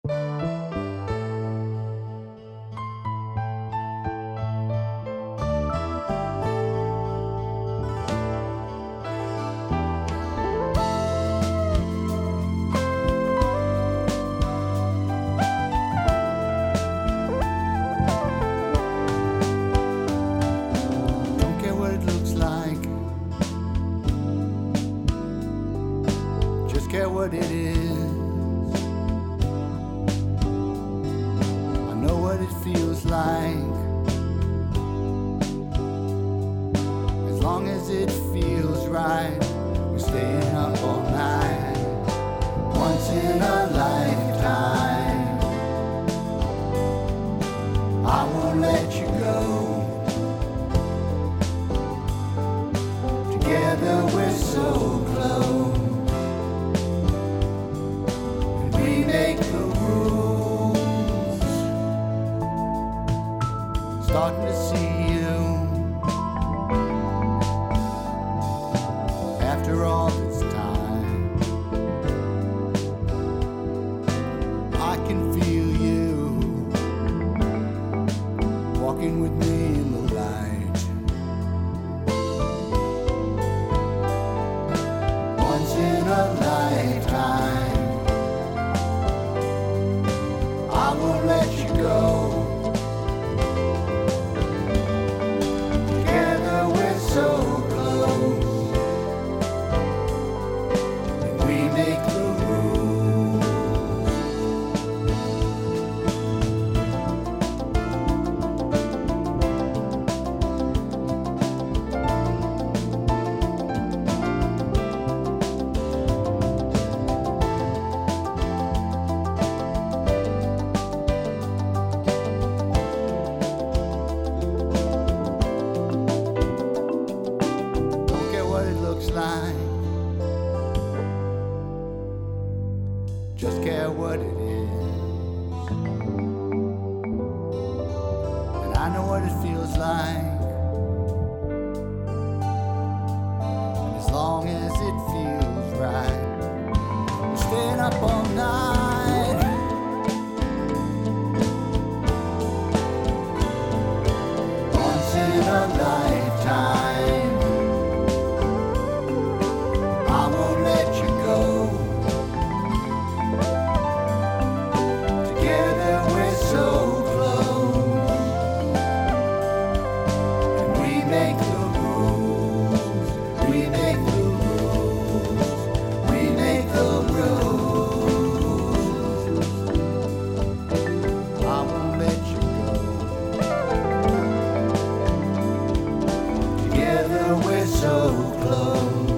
Don't care what it looks like, just care what it is. I know what it feels like, as long as it feels right. We're staying up all night, once in a lifetime. I won't let you go. Together we're so close, and we make the rules. Starting to see you after all this time. I can feel you walking with me in the light. Once in a lifetime, I won't let you go. Together we're so close, and we make the rules. Don't care what it looks like, just care what it is. And I know what it feels like, and as long as it feels right, we're staying up all night. Once in a lifetime, I won't let you go. Together we're so close, and we make the rules. We make the rules. We make the rules. I won't let you go. Together we're so close.